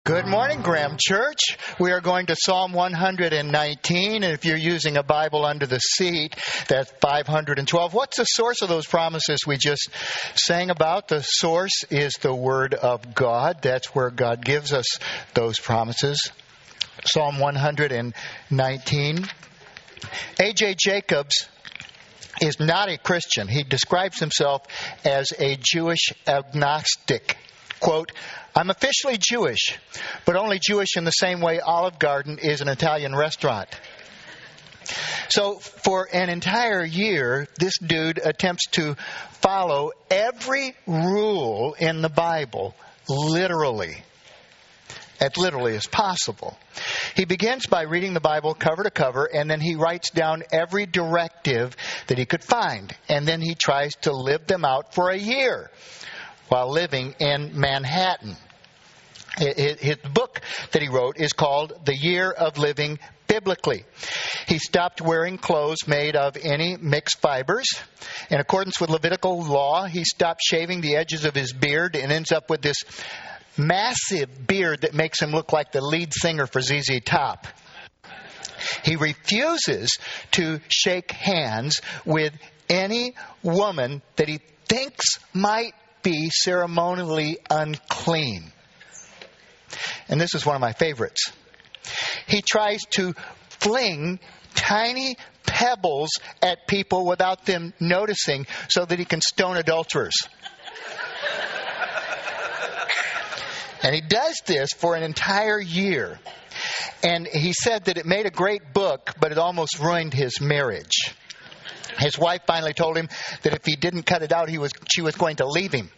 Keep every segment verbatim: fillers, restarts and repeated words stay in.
Good morning, Graham Church. We are going to Psalm one hundred nineteen, and if you're using a Bible under the seat, that's five hundred twelve. What's the source of those promises we just sang about? The source is the Word of God. That's where God gives us those promises. Psalm one hundred nineteen. A J Jacobs is not a Christian. He describes himself as a Jewish agnostic. Quote, I'm officially Jewish, but only Jewish in the same way Olive Garden is an Italian restaurant. So for an entire year, this dude attempts to follow every rule in the Bible, literally, as literally as possible. He begins by reading the Bible cover to cover, and then he writes down every directive that he could find, and then he tries to live them out for a year while living in Manhattan. His book that he wrote is called The Year of Living Biblically. He stopped wearing clothes made of any mixed fibers. In accordance with Levitical law, he stopped shaving the edges of his beard and ends up with this massive beard that makes him look like the lead singer for Z Z Top. He refuses to shake hands with any woman that he thinks might be ceremonially unclean. And this is one of my favorites. He tries to fling tiny pebbles at people without them noticing so that he can stone adulterers. And he does this for an entire year. And he said that it made a great book, but it almost ruined his marriage. His wife finally told him that if he didn't cut it out, he was she was going to leave him.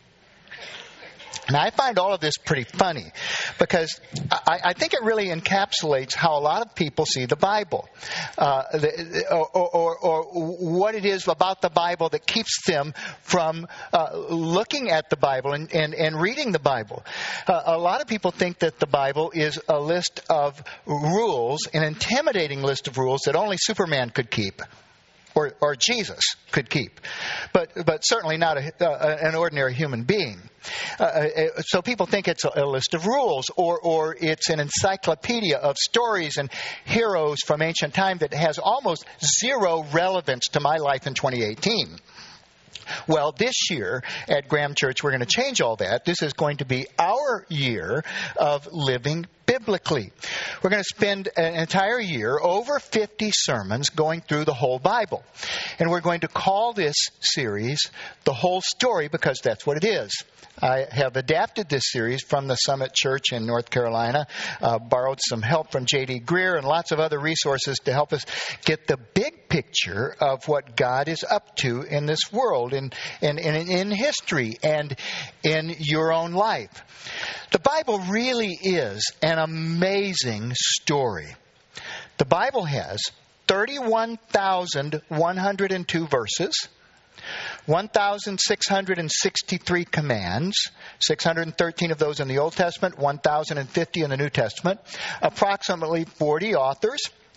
And I find all of this pretty funny because I, I think it really encapsulates how a lot of people see the Bible, uh, the, or, or, or what it is about the Bible that keeps them from uh, looking at the Bible and, and, and reading the Bible. Uh, a lot of people think that the Bible is a list of rules, an intimidating list of rules that only Superman could keep. Or, or Jesus could keep, but but certainly not a, uh, an ordinary human being. Uh, so people think it's a, a list of rules, or or it's an encyclopedia of stories and heroes from ancient time that has almost zero relevance to my life in twenty eighteen. Well, this year at Graham Church, we're going to change all that. This is going to be our year of living biblically. We're going to spend an entire year, over fifty sermons, going through the whole Bible. And we're going to call this series The Whole Story because that's what it is. I have adapted this series from the Summit Church in North Carolina, uh, borrowed some help from J D Greer and lots of other resources to help us get the big picture of what God is up to in this world, in, in, in, in history, and in your own life. The Bible really is an amazing story. The Bible has thirty-one thousand one hundred two verses, one thousand six hundred sixty-three commands, six hundred thirteen of those in the Old Testament, one thousand fifty in the New Testament, approximately forty authors,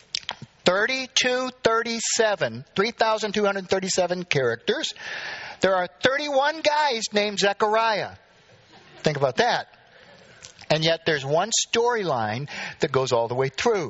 thirty-two thirty-seven, three thousand two hundred thirty-seven characters. There are thirty-one guys named Zechariah. Think about that. And yet there's one storyline that goes all the way through.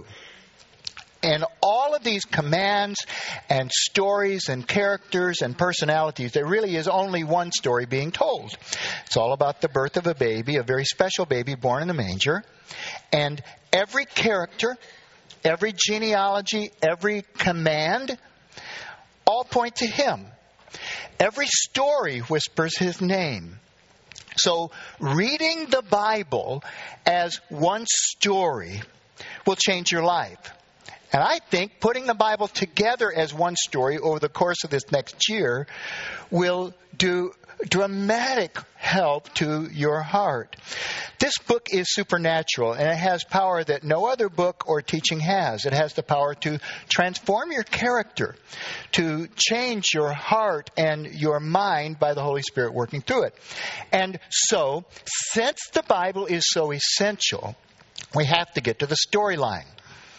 And all of these commands and stories and characters and personalities, there really is only one story being told. It's all about the birth of a baby, a very special baby born in the manger. And every character, every genealogy, every command, all point to him. Every story whispers his name. So reading the Bible as one story will change your life. And I think putting the Bible together as one story over the course of this next year will do dramatic help to your heart. This book is supernatural, and it has power that no other book or teaching has. It has the power to transform your character, to change your heart and your mind by the Holy Spirit working through it. And so, since the Bible is so essential, we have to get to the storyline.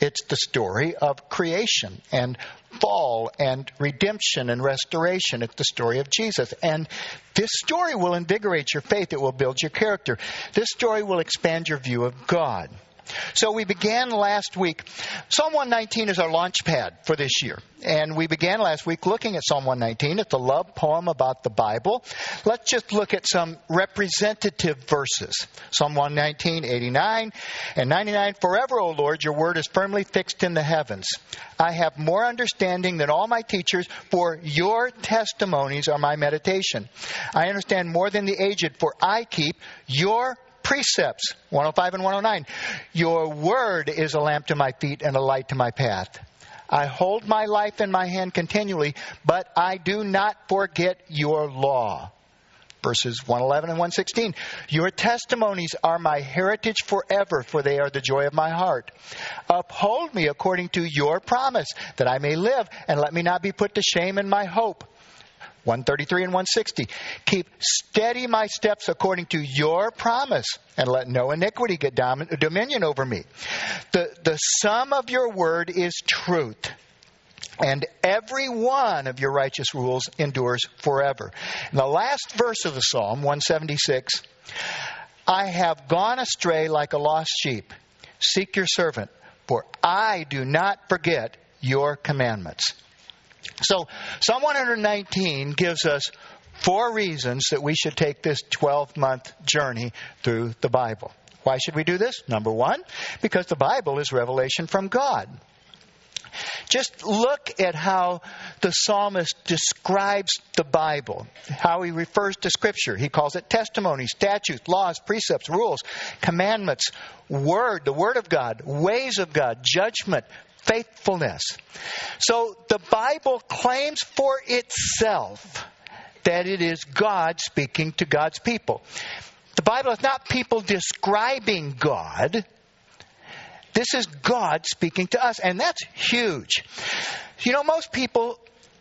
It's the story of creation and fall and redemption and restoration. It's the story of Jesus. And this story will invigorate your faith. It will build your character. This story will expand your view of God. So we began last week. Psalm one nineteen is our launch pad for this year. And we began last week looking at Psalm one nineteen. It's a love poem about the Bible. Let's just look at some representative verses. Psalm one nineteen, eighty-nine and ninety-nine. Forever, O Lord, your word is firmly fixed in the heavens. I have more understanding than all my teachers, for your testimonies are my meditation. I understand more than the aged, for I keep your precepts. one oh five and one oh nine. Your word is a lamp to my feet and a light to my path. I hold my life in my hand continually, but I do not forget your law. Verses one eleven and one sixteen. Your testimonies are my heritage forever, for they are the joy of my heart. Uphold me according to your promise, that I may live, and let me not be put to shame in my hope. one thirty-three and one sixty. Keep steady my steps according to your promise, and let no iniquity get dom- dominion over me. The, the sum of your word is truth, and every one of your righteous rules endures forever. In the last verse of the Psalm, one seventy-six, I have gone astray like a lost sheep. Seek your servant, for I do not forget your commandments. So, Psalm one nineteen gives us four reasons that we should take this twelve-month journey through the Bible. Why should we do this? Number one, because the Bible is revelation from God. Just look at how the psalmist describes the Bible, how he refers to Scripture. He calls it testimony, statutes, laws, precepts, rules, commandments, word, the Word of God, ways of God, judgment, faithfulness. So the Bible claims for itself that it is God speaking to God's people. The Bible is not people describing God. This is God speaking to us, and that's huge. You know, most people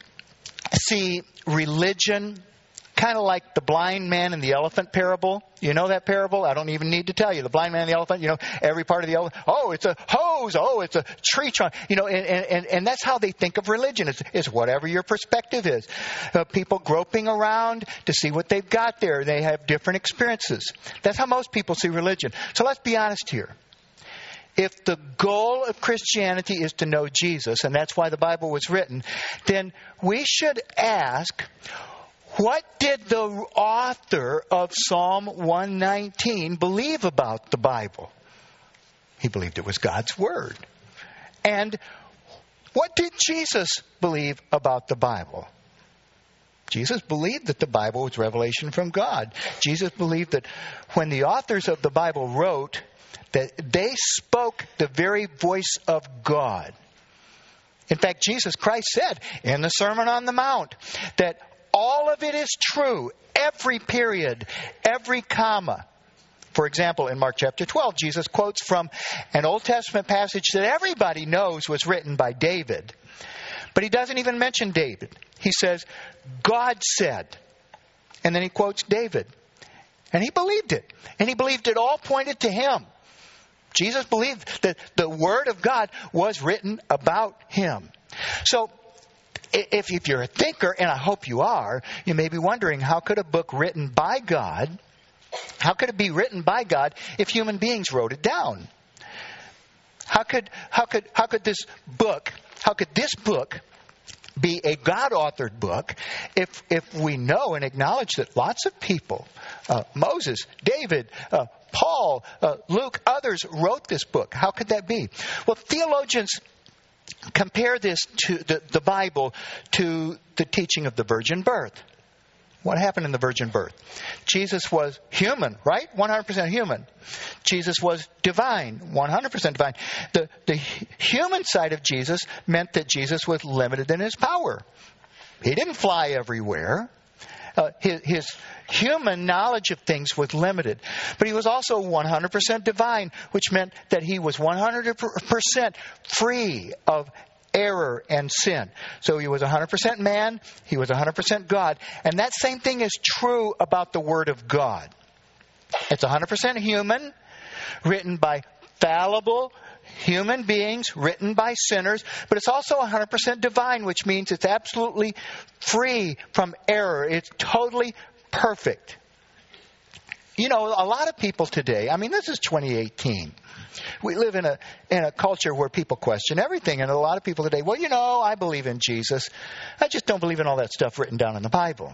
see religion kind of like the blind man and the elephant parable. You know that parable? I don't even need to tell you. The blind man and the elephant, you know, every part of the elephant. Oh, it's a hose. Oh, it's a tree trunk. You know, and, and, and that's how they think of religion. It's, it's whatever your perspective is. Uh, people groping around to see what they've got there. They have different experiences. That's how most people see religion. So let's be honest here. If the goal of Christianity is to know Jesus, and that's why the Bible was written, then we should ask, what did the author of Psalm one nineteen believe about the Bible? He believed it was God's Word. And what did Jesus believe about the Bible? Jesus believed that the Bible was revelation from God. Jesus believed that when the authors of the Bible wrote, that they spoke the very voice of God. In fact, Jesus Christ said in the Sermon on the Mount that all of it is true, every period, every comma. For example, in Mark chapter twelve, Jesus quotes from an Old Testament passage that everybody knows was written by David. But he doesn't even mention David. He says, God said. And then he quotes David. And he believed it. And he believed it all pointed to him. Jesus believed that the Word of God was written about him. So, if, if you're a thinker, and I hope you are, you may be wondering, how could a book written by God, how could it be written by God if human beings wrote it down? How could, how could, how could this book, how could this book be a God-authored book if, if we know and acknowledge that lots of people, uh, Moses, David, uh, Paul, uh, Luke, others wrote this book? How could that be? Well, theologians compare this to the, the Bible to the teaching of the virgin birth. What happened in the virgin birth? Jesus was human, right? one hundred percent human. Jesus was divine, one hundred percent divine. The, the human side of Jesus meant that Jesus was limited in his power. He didn't fly everywhere. Uh, his, his human knowledge of things was limited. But he was also one hundred percent divine, which meant that he was one hundred percent free of error and sin. So he was one hundred percent man, he was one hundred percent God. And that same thing is true about the Word of God. It's one hundred percent human, written by fallible human beings written by sinners, but it's also one hundred percent divine, which means it's absolutely free from error. It's totally perfect. You know, a lot of people today, I mean, this is twenty eighteen. We live in a in a culture where people question everything. And a lot of people today, well, you know, I believe in Jesus. I just don't believe in all that stuff written down in the Bible.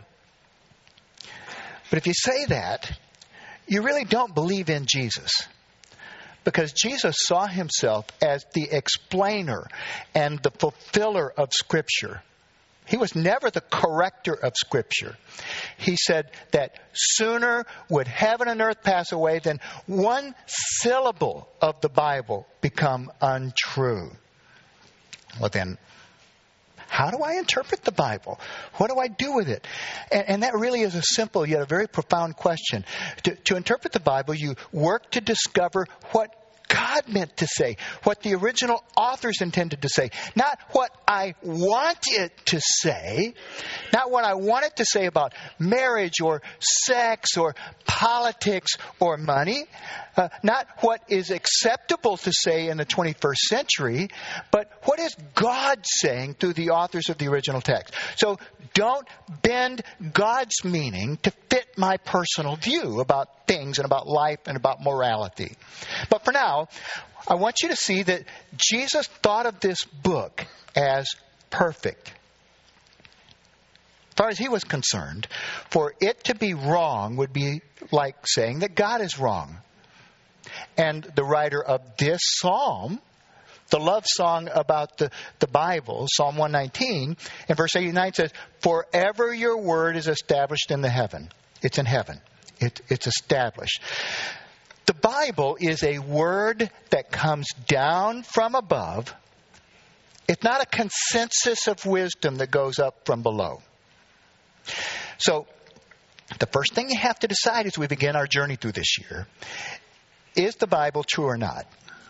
But if you say that, you really don't believe in Jesus. Because Jesus saw himself as the explainer and the fulfiller of Scripture. He was never the corrector of Scripture. He said that sooner would heaven and earth pass away than one syllable of the Bible become untrue. Well then, how do I interpret the Bible? What do I do with it? And, and that really is a simple yet a very profound question. To, to interpret the Bible, you work to discover what God meant to say, what the original authors intended to say, not what I want it to say, not what I want it to say about marriage or sex or politics or money, uh, not what is acceptable to say in the twenty-first century, but what is God saying through the authors of the original text. So don't bend God's meaning to fit my personal view about things and about life and about morality. But for now, I want you to see that Jesus thought of this book as perfect. As far as he was concerned, for it to be wrong would be like saying that God is wrong. And the writer of this psalm, the love song about the, the Bible, Psalm one nineteen, in verse eighty-nine says, "Forever your word is established in the heaven." It's in heaven. It, it's established. The Bible is a word that comes down from above. It's not a consensus of wisdom that goes up from below. So, the first thing you have to decide as we begin our journey through this year, is the Bible true or not?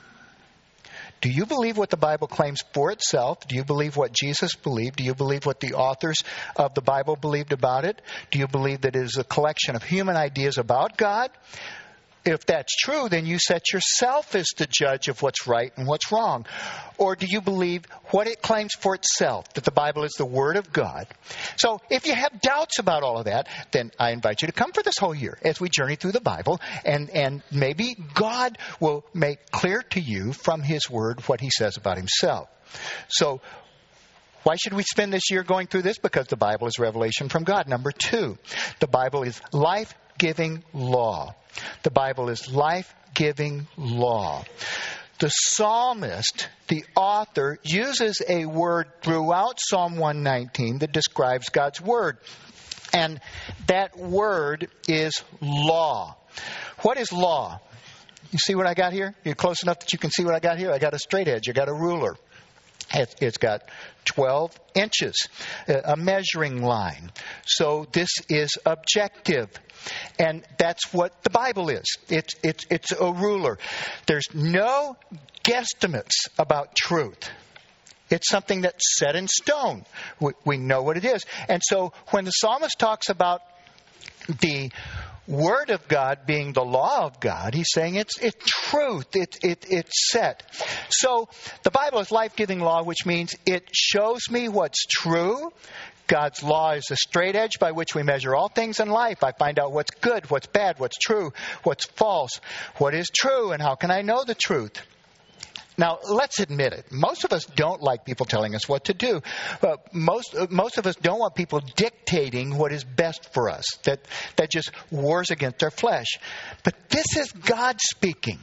Do you believe what the Bible claims for itself? Do you believe what Jesus believed? Do you believe what the authors of the Bible believed about it? Do you believe that it is a collection of human ideas about God? If that's true, then you set yourself as the judge of what's right and what's wrong. Or do you believe what it claims for itself, that the Bible is the Word of God? So if you have doubts about all of that, then I invite you to come for this whole year as we journey through the Bible. And, and maybe God will make clear to you from His Word what He says about Himself. So why should we spend this year going through this? Because the Bible is revelation from God. Number two, the Bible is life-giving law. The Bible is life-giving law. The psalmist, the author, uses a word throughout Psalm one nineteen that describes God's word. And that word is law. What is law? You see what I got here? You're close enough that you can see what I got here? I got a straight edge. I got a ruler. It's got twelve inches, a measuring line. So this is objective. And that's what the Bible is. It's, it's, it's a ruler. There's no guesstimates about truth. It's something that's set in stone. We, we know what it is. And so when the psalmist talks about the Word of God being the law of God, he's saying it's it's truth. It, it, it's set. So the Bible is life-giving law, which means it shows me what's true. God's law is a straight edge by which we measure all things in life. I find out what's good, what's bad, what's true, what's false, what is true, and how can I know the truth. Now, let's admit it. Most of us don't like people telling us what to do. Uh, most most of us don't want people dictating what is best for us. That that just wars against our flesh. But this is God speaking.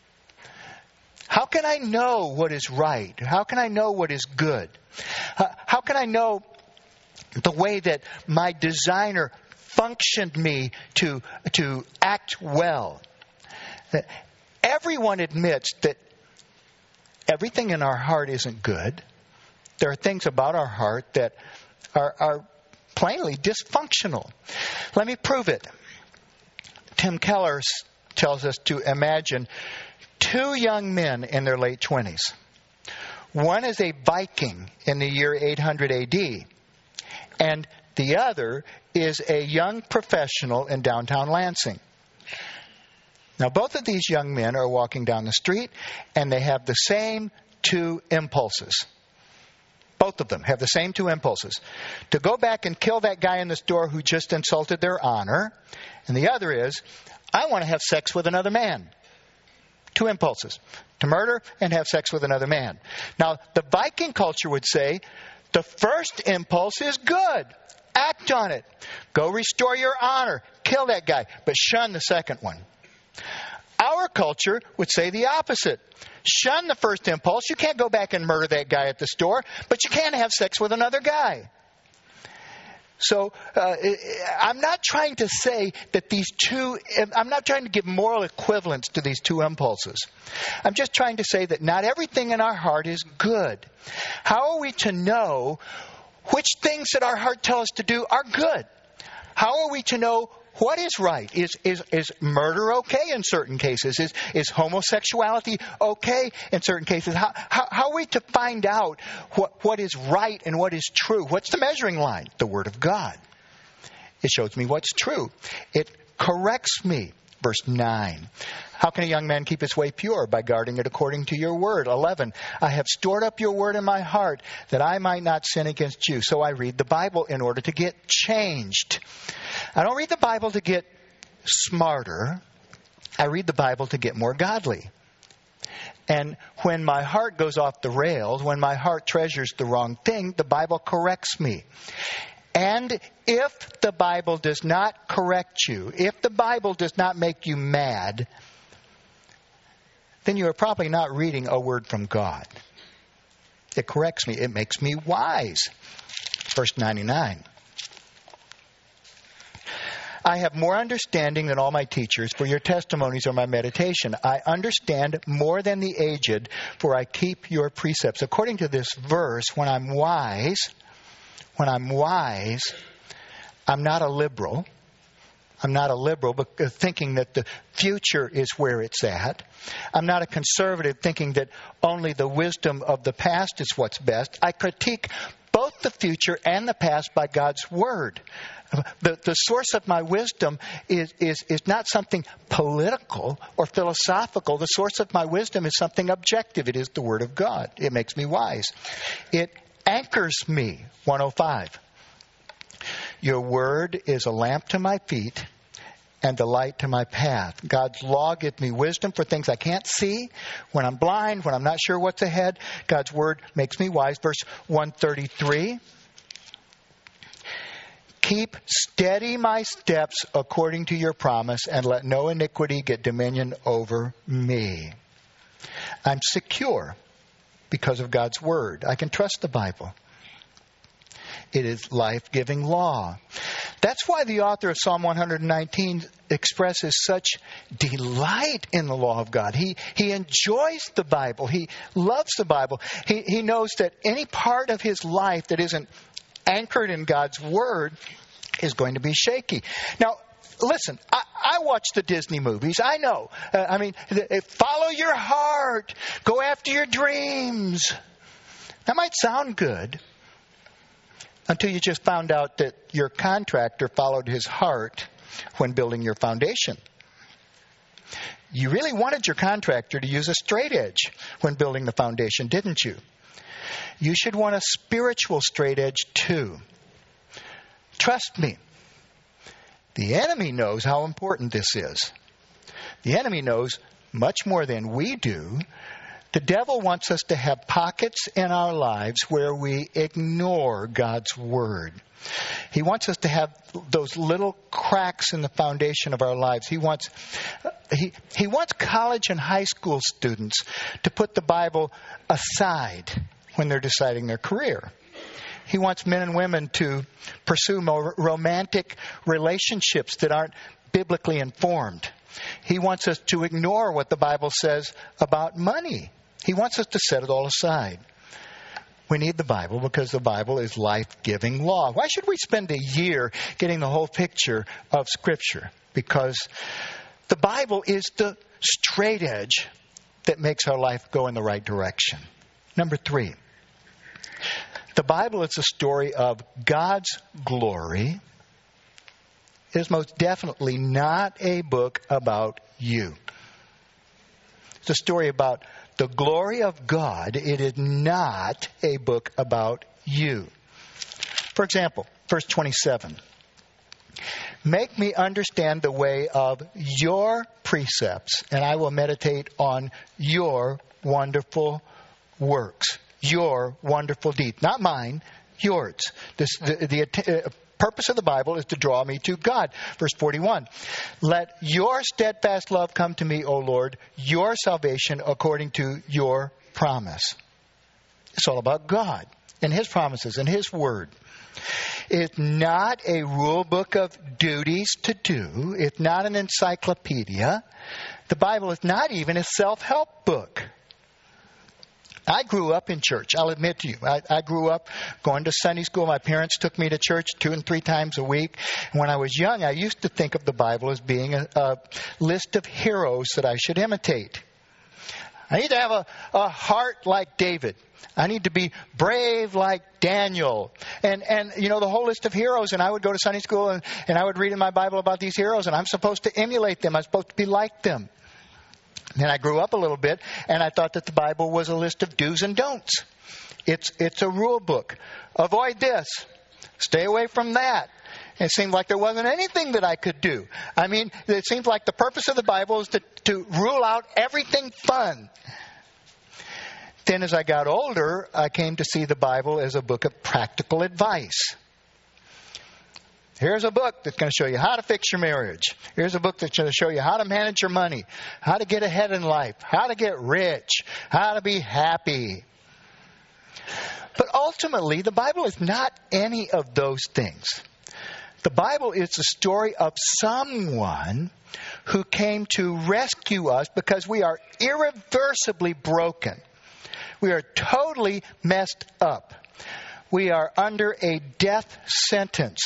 How can I know what is right? How can I know what is good? Uh, how can I know the way that my designer functioned me to to act well? Uh, everyone admits that everything in our heart isn't good. There are things about our heart that are, are plainly dysfunctional. Let me prove it. Tim Keller tells us to imagine two young men in their late twenties. One is a Viking in the year eight hundred A D, and the other is a young professional in downtown Lansing. Now, both of these young men are walking down the street, and they have the same two impulses. Both of them have the same two impulses. To go back and kill that guy in the store who just insulted their honor. And the other is, I want to have sex with another man. Two impulses. To murder and have sex with another man. Now, the Viking culture would say, the first impulse is good. Act on it. Go restore your honor. Kill that guy. But shun the second one. Our culture would say the opposite. Shun the first impulse. You can't go back and murder that guy at the store, but you can have sex with another guy. So uh, I'm not trying to say that these two, I'm not trying to give moral equivalence to these two impulses. I'm just trying to say that not everything in our heart is good. How are we to know which things that our heart tells us to do are good? How are we to know what is right? Is is is murder okay in certain cases? Is is homosexuality okay in certain cases? How how, how are we to find out what, what is right and what is true? What's the measuring line? The Word of God. It shows me what's true. It corrects me. Verse nine. How can a young man keep his way pure? By guarding it according to your word. eleven. I have stored up your word in my heart that I might not sin against you. So I read the Bible in order to get changed. I don't read the Bible to get smarter. I read the Bible to get more godly. And when my heart goes off the rails, when my heart treasures the wrong thing, the Bible corrects me. And if the Bible does not correct you, if the Bible does not make you mad, then you are probably not reading a word from God. It corrects me. It makes me wise. Verse ninety-nine. I have more understanding than all my teachers, for your testimonies are my meditation. I understand more than the aged, for I keep your precepts. According to this verse, when I'm wise, when I'm wise, I'm not a liberal. I'm not a liberal but thinking that the future is where it's at. I'm not a conservative thinking that only the wisdom of the past is what's best. I critique both the future and the past by God's Word. The, the source of my wisdom is, is, is not something political or philosophical. The source of my wisdom is something objective. It is the Word of God. It makes me wise. It anchors me. one oh five. Your word is a lamp to my feet and a light to my path. God's law gives me wisdom for things I can't see. When I'm blind, when I'm not sure what's ahead, God's word makes me wise. Verse one thirty-three. Keep steady my steps according to your promise, and let no iniquity get dominion over me. I'm secure because of God's word. I can trust the Bible. It is life-giving law. That's why the author of Psalm one nineteen expresses such delight in the law of God. He he enjoys the Bible. He loves the Bible. He he knows that any part of his life that isn't anchored in God's word is going to be shaky. Now, listen, I, I watch the Disney movies. I know. Uh, I mean, follow your heart. Go after your dreams. That might sound good until you just found out that your contractor followed his heart when building your foundation. You really wanted your contractor to use a straight edge when building the foundation, didn't you? You should want a spiritual straight edge too. Trust me. The enemy knows how important this is. The enemy knows much more than we do. The devil wants us to have pockets in our lives where we ignore God's word. He wants us to have those little cracks in the foundation of our lives. He wants he he wants college and high school students to put the Bible aside when they're deciding their career. He wants men and women to pursue more romantic relationships that aren't biblically informed. He wants us to ignore what the Bible says about money. He wants us to set it all aside. We need the Bible because the Bible is life-giving law. Why should we spend a year getting the whole picture of Scripture? Because the Bible is the straight edge that makes our life go in the right direction. Number three, the Bible is a story of God's glory. It is most definitely not a book about you. It's a story about the glory of God. It is not a book about you. For example, verse twenty-seven. Make me understand the way of your precepts, and I will meditate on your wonderful works, your wonderful deeds. Not mine, yours. This, the, the uh, purpose of the Bible is to draw me to God. Verse forty-one. Let your steadfast love come to me, O Lord, your salvation according to your promise. It's all about God and His promises and His word. It's not a rule book of duties to do. It's not an encyclopedia. The Bible is not even a self-help book. I grew up in church. I'll admit to you. I, I grew up going to Sunday school. My parents took me to church two and three times a week. And when I was young, I used to think of the Bible as being a, a list of heroes that I should imitate. I need to have a, a heart like David. I need to be brave like Daniel. And, and you know, the whole list of heroes. And I would go to Sunday school and, and I would read in my Bible about these heroes. And I'm supposed to emulate them. I'm supposed to be like them. Then I grew up a little bit, and I thought that the Bible was a list of do's and don'ts. It's it's a rule book. Avoid this. Stay away from that. It seemed like there wasn't anything that I could do. I mean, it seems like the purpose of the Bible is to, to rule out everything fun. Then as I got older, I came to see the Bible as a book of practical advice. Here's a book that's going to show you how to fix your marriage. Here's a book that's going to show you how to manage your money, how to get ahead in life, how to get rich, how to be happy. But ultimately, the Bible is not any of those things. The Bible is the story of someone who came to rescue us because we are irreversibly broken. We are totally messed up. We are under a death sentence.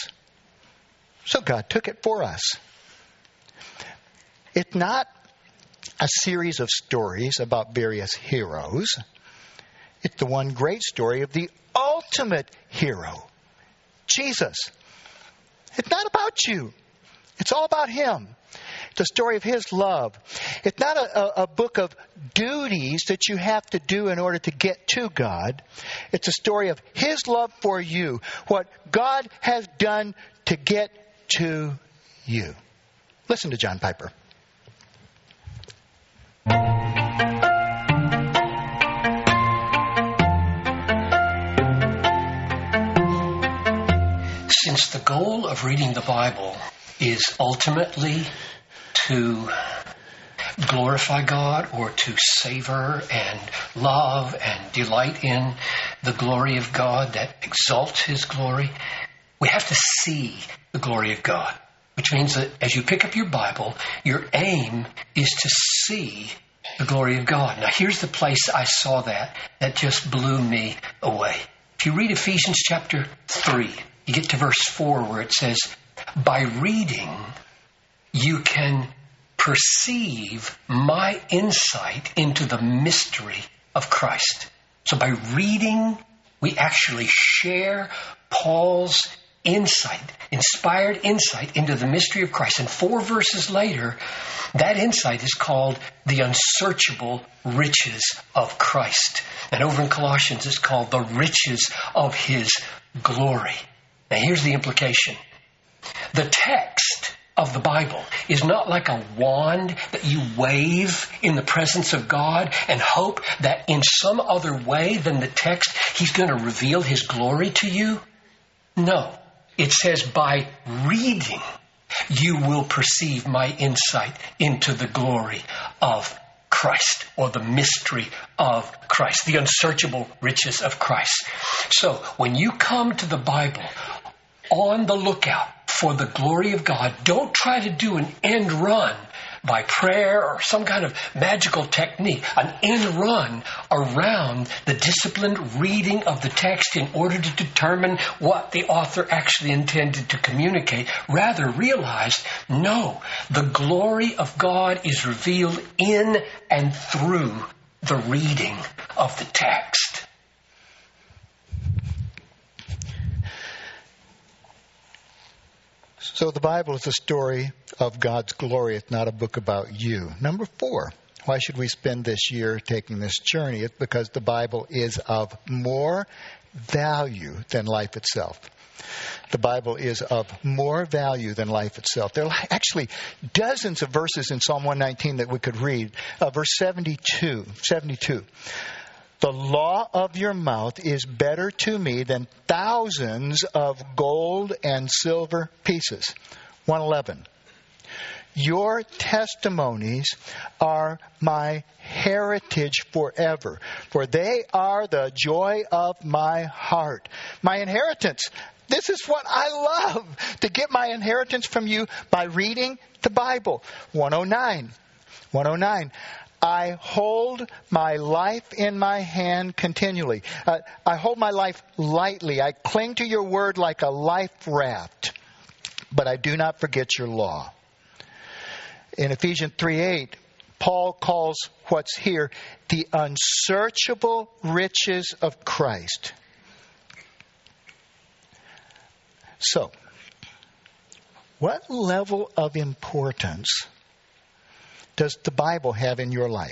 So God took it for us. It's not a series of stories about various heroes. It's the one great story of the ultimate hero, Jesus. It's not about you. It's all about Him. It's a story of His love. It's not a, a, a book of duties that you have to do in order to get to God. It's a story of His love for you, what God has done to get to you. Listen to John Piper. Since the goal of reading the Bible is ultimately to glorify God or to savor and love and delight in the glory of God that exalts His glory, we have to see the glory of God, which means that as you pick up your Bible, your aim is to see the glory of God. Now, here's the place I saw that, that just blew me away. If you read Ephesians chapter three, you get to verse four where it says, by reading, you can perceive my insight into the mystery of Christ. So by reading, we actually share Paul's insight, inspired insight into the mystery of Christ. And four verses later, that insight is called the unsearchable riches of Christ. And over in Colossians, it's called the riches of His glory. Now here's the implication. The text of the Bible is not like a wand that you wave in the presence of God and hope that in some other way than the text, He's going to reveal His glory to you. No. It says, by reading, you will perceive my insight into the glory of Christ, or the mystery of Christ, the unsearchable riches of Christ. So, when you come to the Bible, on the lookout for the glory of God, don't try to do an end run by prayer or some kind of magical technique, an end run around the disciplined reading of the text in order to determine what the author actually intended to communicate. Rather, realize, no, the glory of God is revealed in and through the reading of the text. So the Bible is a story of God's glory. It's not a book about you. Number four, why should we spend this year taking this journey? It's because the Bible is of more value than life itself. The Bible is of more value than life itself. There are actually dozens of verses in Psalm one nineteen that we could read. Uh, verse seventy-two, seventy-two. The law of your mouth is better to me than thousands of gold and silver pieces. one eleven. Your testimonies are my heritage forever, for they are the joy of my heart. My inheritance. This is what I love, to get my inheritance from you by reading the Bible. one oh nine. one oh nine. I hold my life in my hand continually. Uh, I hold my life lightly. I cling to your word like a life raft, but I do not forget your law. In Ephesians three eight, Paul calls what's here the unsearchable riches of Christ. So, what level of importance does the Bible have in your life?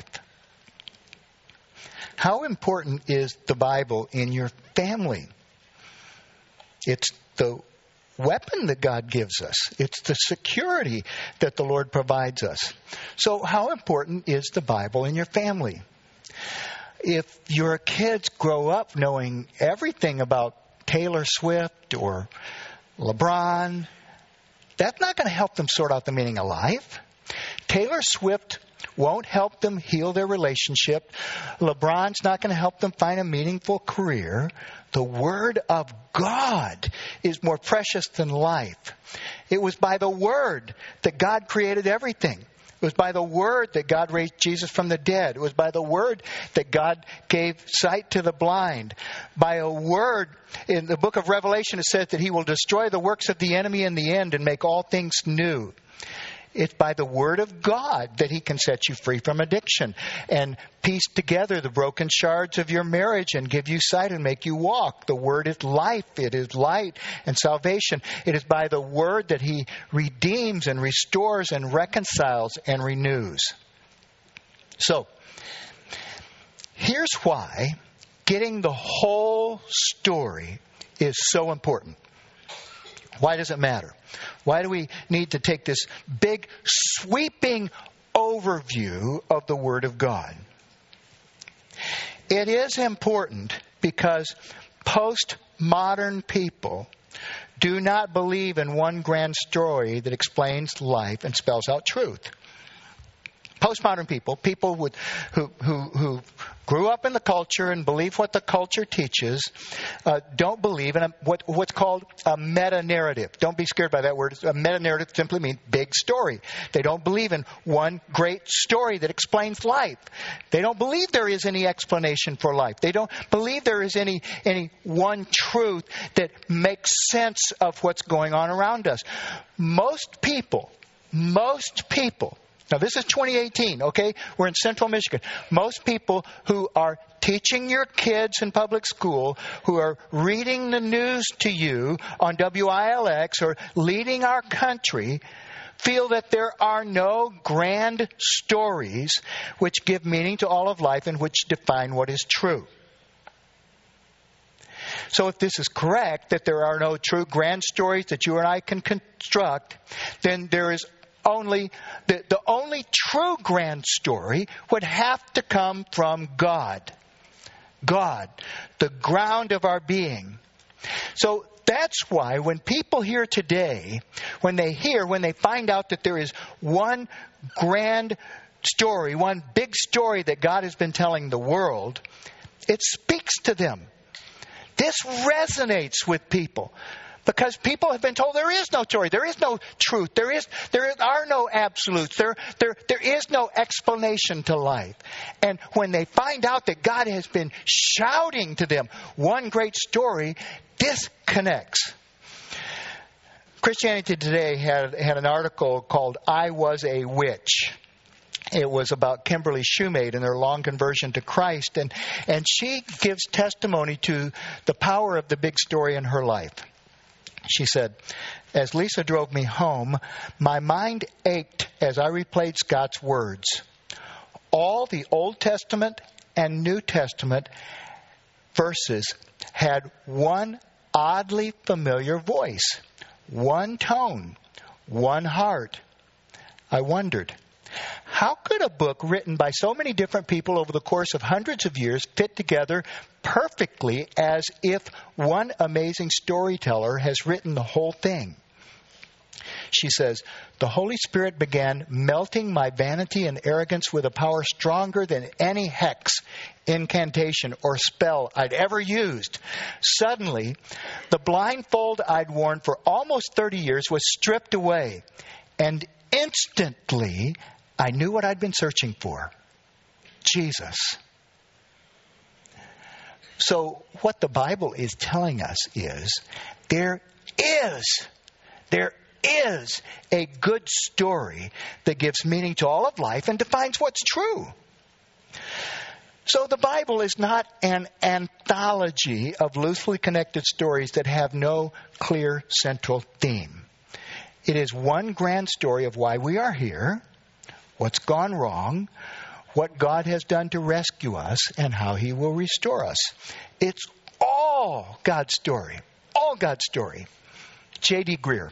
How important is the Bible in your family? It's the weapon that God gives us. It's the security that the Lord provides us. So how important is the Bible in your family? If your kids grow up knowing everything about Taylor Swift or LeBron, that's not going to help them sort out the meaning of life. Taylor Swift won't help them heal their relationship. LeBron's not going to help them find a meaningful career. The Word of God is more precious than life. It was by the Word that God created everything. It was by the Word that God raised Jesus from the dead. It was by the Word that God gave sight to the blind. By a Word, in the book of Revelation, it says that He will destroy the works of the enemy in the end and make all things new. It's by the Word of God that He can set you free from addiction and piece together the broken shards of your marriage and give you sight and make you walk. The Word is life. It is light and salvation. It is by the Word that He redeems and restores and reconciles and renews. So, here's why getting the whole story is so important. Why does it matter? Why do we need to take this big, sweeping overview of the Word of God? It is important because postmodern people do not believe in one grand story that explains life and spells out truth. Postmodern people, people with, who, who, who grew up in the culture and believe what the culture teaches, uh, don't believe in a, what, what's called a meta-narrative. Don't be scared by that word. A meta-narrative simply means big story. They don't believe in one great story that explains life. They don't believe there is any explanation for life. They don't believe there is any, any one truth that makes sense of what's going on around us. Most people, most people, now, this is twenty eighteen, okay? We're in central Michigan. Most people who are teaching your kids in public school, who are reading the news to you on W I L X or leading our country, feel that there are no grand stories which give meaning to all of life and which define what is true. So if this is correct, that there are no true grand stories that you and I can construct, then there is Only the, the only true grand story would have to come from God. God, the ground of our being. So that's why when people hear today, when they hear, when they find out that there is one grand story, one big story that God has been telling the world, it speaks to them. This resonates with people. Because people have been told there is no story, there is no truth, there is there are no absolutes, there there there is no explanation to life. And when they find out that God has been shouting to them one great story, this connects. Christianity Today had had an article called "I Was a Witch." It was about Kimberly Shoemate and her long conversion to Christ, and and she gives testimony to the power of the big story in her life. She said, as Lisa drove me home, my mind ached as I replayed Scott's words. All the Old Testament and New Testament verses had one oddly familiar voice, one tone, one heart. I wondered, how could a book written by so many different people over the course of hundreds of years fit together perfectly as if one amazing storyteller has written the whole thing? She says, the Holy Spirit began melting my vanity and arrogance with a power stronger than any hex, incantation, or spell I'd ever used. Suddenly, the blindfold I'd worn for almost thirty years was stripped away, and instantly I knew what I'd been searching for. Jesus. So what the Bible is telling us is there is, there is a good story that gives meaning to all of life and defines what's true. So the Bible is not an anthology of loosely connected stories that have no clear central theme. It is one grand story of why we are here, what's gone wrong, what God has done to rescue us, and how He will restore us. It's all God's story. All God's story. J D Greear.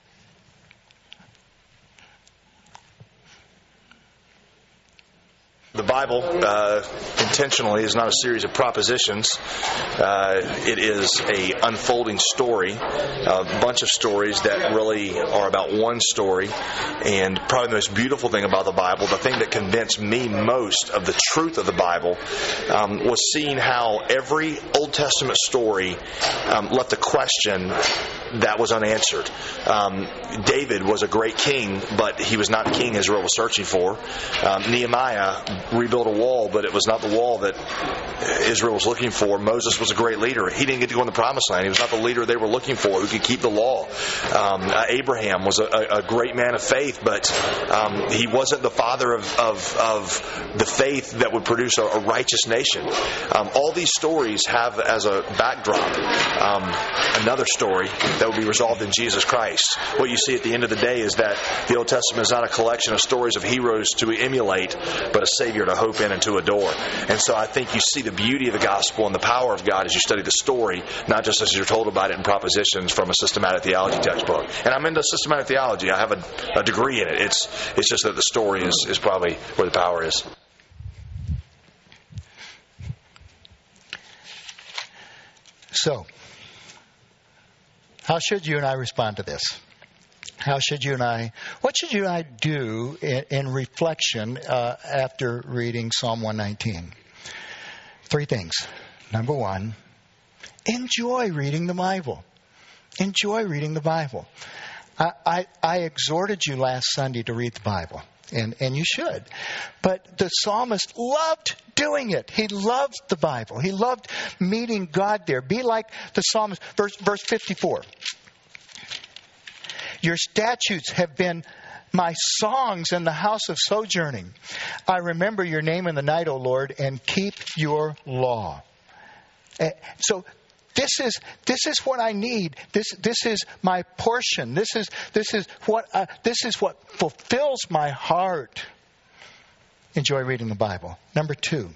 The Bible uh, intentionally is not a series of propositions. Uh, it is a unfolding story, a bunch of stories that really are about one story. And probably the most beautiful thing about the Bible, the thing that convinced me most of the truth of the Bible, um, was seeing how every Old Testament story um, left a question that was unanswered. Um, David was a great king, but he was not the king Israel was searching for. Um, Nehemiah rebuilt a wall, but it was not the wall that Israel was looking for. Moses was a great leader. He didn't get to go in the promised land. He was not the leader they were looking for who could keep the law. Um, uh, Abraham was a, a, a great man of faith, but um, he wasn't the father of, of, of the faith that would produce a, a righteous nation. Um, all these stories have as a backdrop um, another story that will be resolved in Jesus Christ. What you see at the end of the day is that the Old Testament is not a collection of stories of heroes to emulate, but a Savior to hope in and to adore. And so I think you see the beauty of the gospel and the power of God as you study the story, not just as you're told about it in propositions from a systematic theology textbook. And I'm into systematic theology. I have a, a degree in it. It's it's just that the story is, is probably where the power is. So, how should you and I respond to this? How should you and I, what should you and I do in, in reflection uh, after reading Psalm one nineteen? Three things. Number one, enjoy reading the Bible. Enjoy reading the Bible. I, I, I exhorted you last Sunday to read the Bible, and, and you should. But the psalmist loved doing it. He loved the Bible. He loved meeting God there. Be like the psalmist. Verse, verse fifty-four. Your statutes have been my songs in the house of sojourning. I remember your name in the night, O Lord, and keep your law. Uh, so this is this is what I need. This this is my portion. This is this is what uh, this is what fulfills my heart. Enjoy reading the Bible. Number two.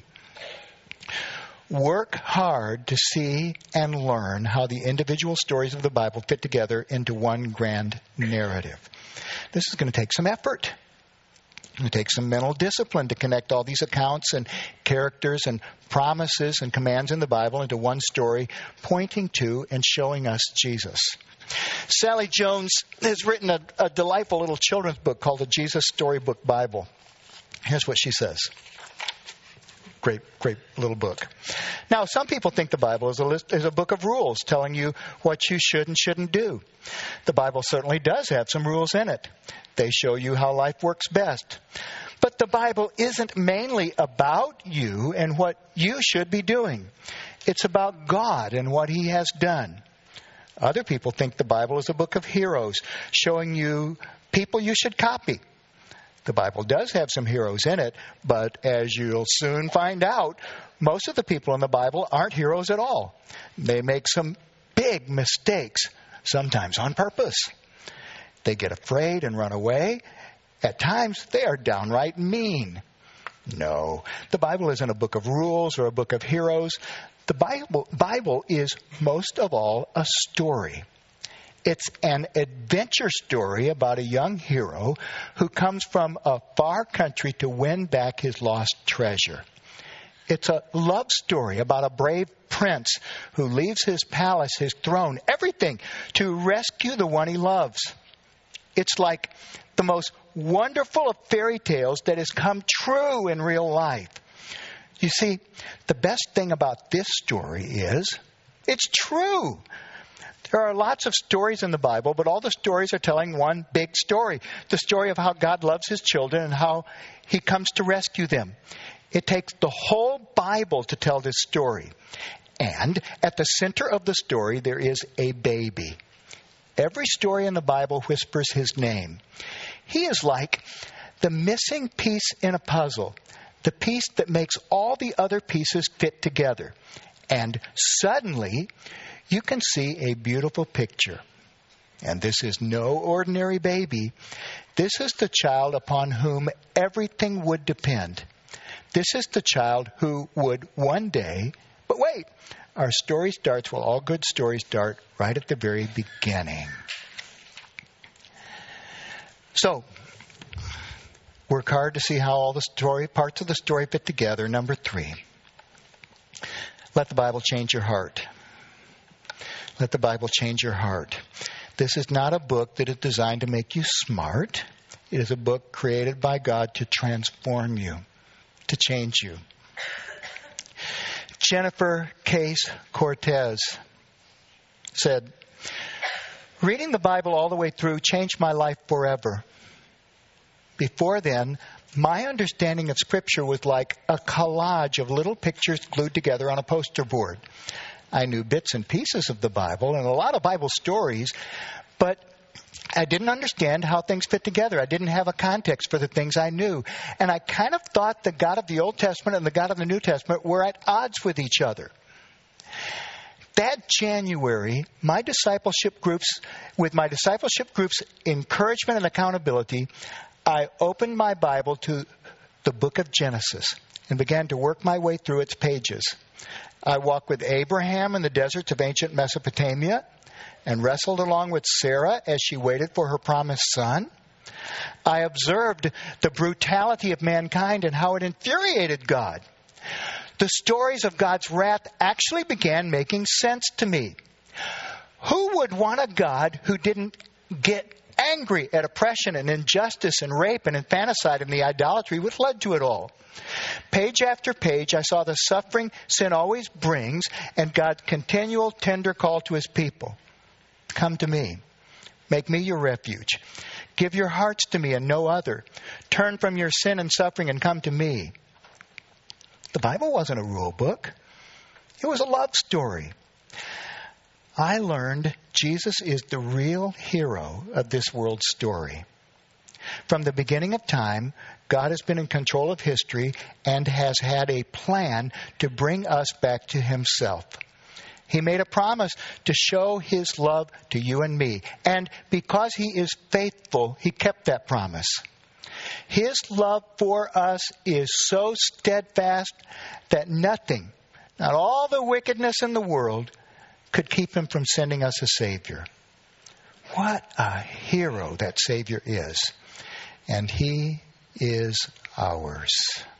Work hard to see and learn how the individual stories of the Bible fit together into one grand narrative. This is going to take some effort. It's going to take some mental discipline to connect all these accounts and characters and promises and commands in the Bible into one story, pointing to and showing us Jesus. Sally Jones has written a, a delightful little children's book called the Jesus Storybook Bible. Here's what she says. Great, great little book. Now, some people think the Bible is a list, is a book of rules telling you what you should and shouldn't do. The Bible certainly does have some rules in it. They show you how life works best. But the Bible isn't mainly about you and what you should be doing. It's about God and what He has done. Other people think the Bible is a book of heroes, showing you people you should copy. The Bible does have some heroes in it, but as you'll soon find out, most of the people in the Bible aren't heroes at all. They make some big mistakes, sometimes on purpose. They get afraid and run away. At times, they are downright mean. No, the Bible isn't a book of rules or a book of heroes. The Bible, Bible is most of all a story. It's an adventure story about a young hero who comes from a far country to win back his lost treasure. It's a love story about a brave prince who leaves his palace, his throne, everything to rescue the one he loves. It's like the most wonderful of fairy tales that has come true in real life. You see, the best thing about this story is it's true. There are lots of stories in the Bible, but all the stories are telling one big story. The story of how God loves His children and how He comes to rescue them. It takes the whole Bible to tell this story. And at the center of the story, there is a baby. Every story in the Bible whispers His name. He is like the missing piece in a puzzle, the piece that makes all the other pieces fit together. And suddenly, you can see a beautiful picture. And this is no ordinary baby. This is the child upon whom everything would depend. This is the child who would one day... But wait, our story starts, well, all good stories start right at the very beginning. So, work hard to see how all the story, parts of the story fit together. Number three, let the Bible change your heart. Let the Bible change your heart. This is not a book that is designed to make you smart. It is a book created by God to transform you, to change you. Jennifer Case Cortez said, reading the Bible all the way through changed my life forever. Before then, my understanding of Scripture was like a collage of little pictures glued together on a poster board. I knew bits and pieces of the Bible and a lot of Bible stories, but I didn't understand how things fit together. I didn't have a context for the things I knew. And I kind of thought the God of the Old Testament and the God of the New Testament were at odds with each other. That January, my discipleship groups, with my discipleship group's encouragement and accountability, I opened my Bible to the book of Genesis and began to work my way through its pages. I walked with Abraham in the deserts of ancient Mesopotamia and wrestled along with Sarah as she waited for her promised son. I observed the brutality of mankind and how it infuriated God. The stories of God's wrath actually began making sense to me. Who would want a God who didn't get angry at oppression and injustice and rape and infanticide and the idolatry which led to it all? Page after page, I saw the suffering sin always brings and God's continual tender call to His people. Come to me. Make me your refuge. Give your hearts to me and no other. Turn from your sin and suffering and come to me. The Bible wasn't a rule book. It was a love story. I learned Jesus is the real hero of this world's story. From the beginning of time, God has been in control of history and has had a plan to bring us back to Himself. He made a promise to show His love to you and me. And because He is faithful, He kept that promise. His love for us is so steadfast that nothing, not all the wickedness in the world, could keep Him from sending us a Savior. What a hero that Savior is. And He is ours.